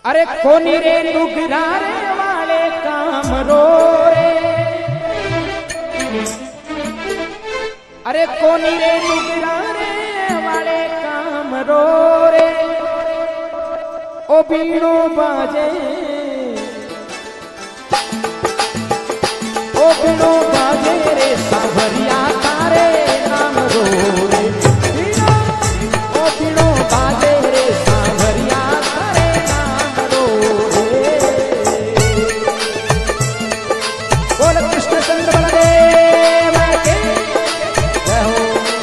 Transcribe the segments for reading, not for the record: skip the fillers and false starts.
अरे कोनी रे डुगरारे वाले काम रो रे, अरे कोनी रे डुगरारे वाले काम रो रे, ओ बीणो बाजे, ओ बीणो बाजे रे सांवरिया तारे नाम रो रे, ओ बीणो बाजे रे सांवरिया तारे नाम रो रे। बोल कृष्णचंद्र बलदेव के जय हो।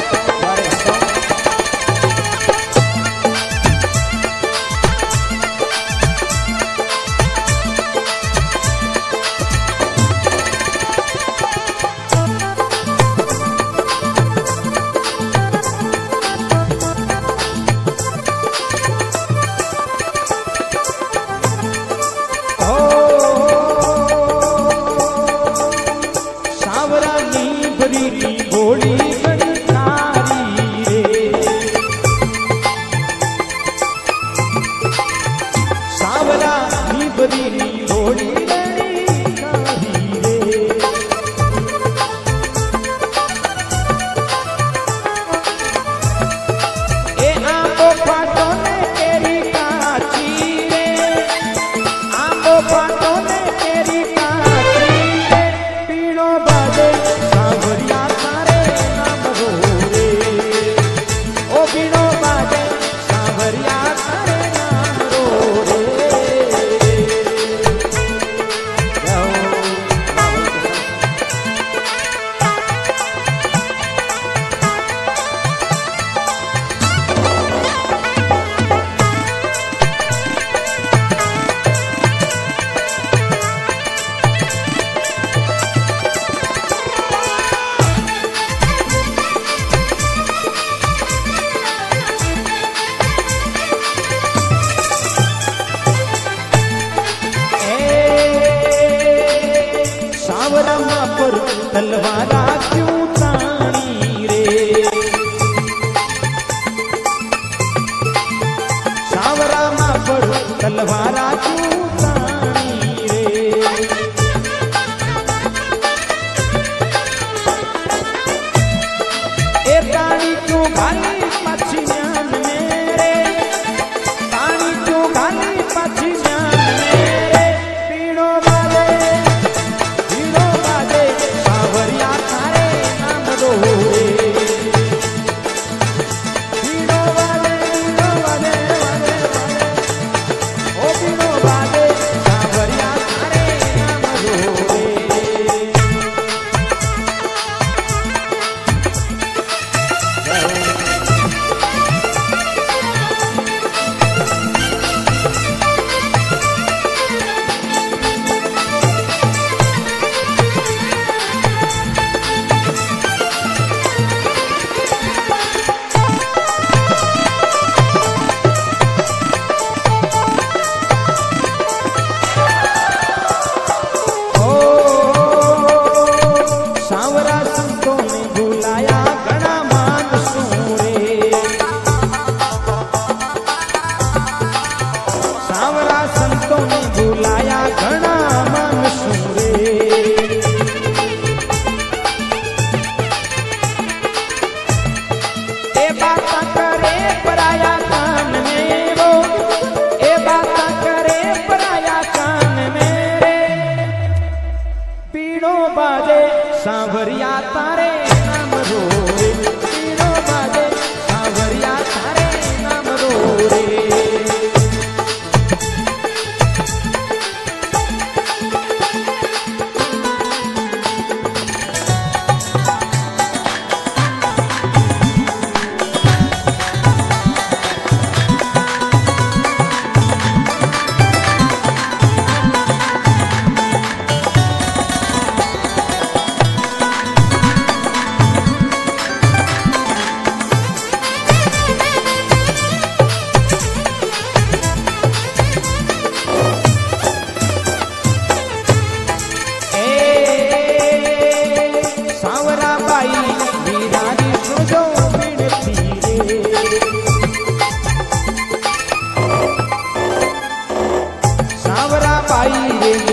तलवारा क्यों तानी रे, सावरा मां पर तलवारा क्यों तानी रे, ए तानी क्यों घाली पाछी ज्ञान मेरे, तानी क्यों घाली पाछी ज्ञान मेरे, पीड़ो वाले पीड़ो वाले सांवरिया तारे नाम रो रे, पीड़ो वाले वाले वाले ओ पीड़ो वाले सांवरिया तारे नाम रो रे। सांवरिया तारे नाम रो रे, पीड़ो बाजे सांवरिया तारे नाम रो रे। आई रे